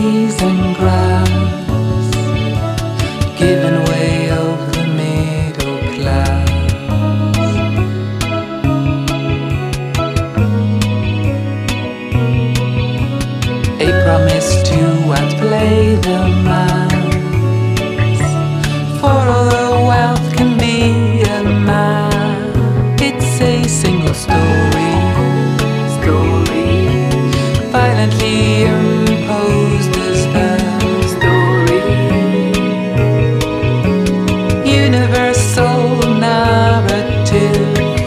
trees and grass, giving way of the middle class. A promise to outplay the mass, for all the wealth can be a man. It's a single story, violently imposed as the story, universal narrative.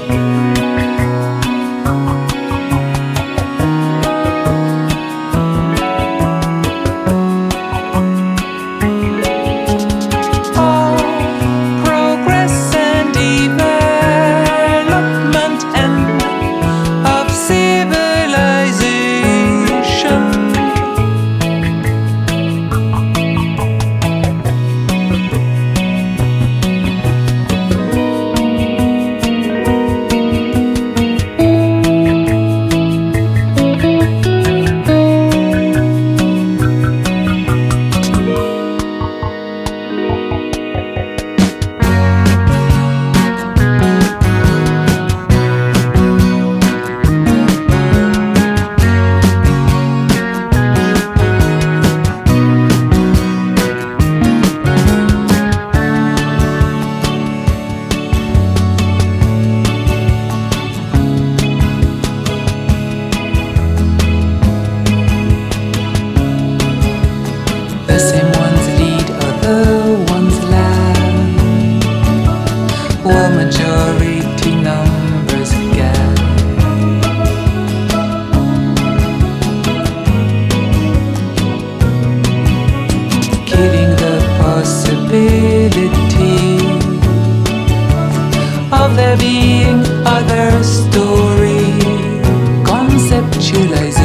All progress and development and of civilization. The same ones lead, other ones lag, while majority numbers gag. Killing the possibility of there being other story, conceptualization.